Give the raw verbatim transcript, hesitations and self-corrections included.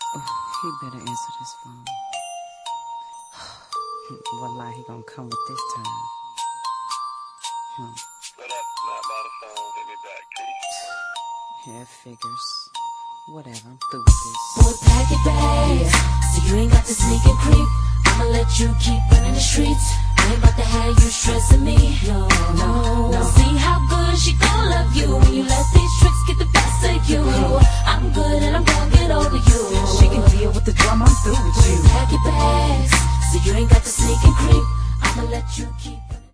Oh, he better answer this phone. Wallah, he gonna come with this time. Hmm. What up? Not by the phone. Hit me back, please. Yeah, figures. Whatever, I'm through with this. Boy, pack your bags, so you ain't got to sneak and creep. I'ma let you keep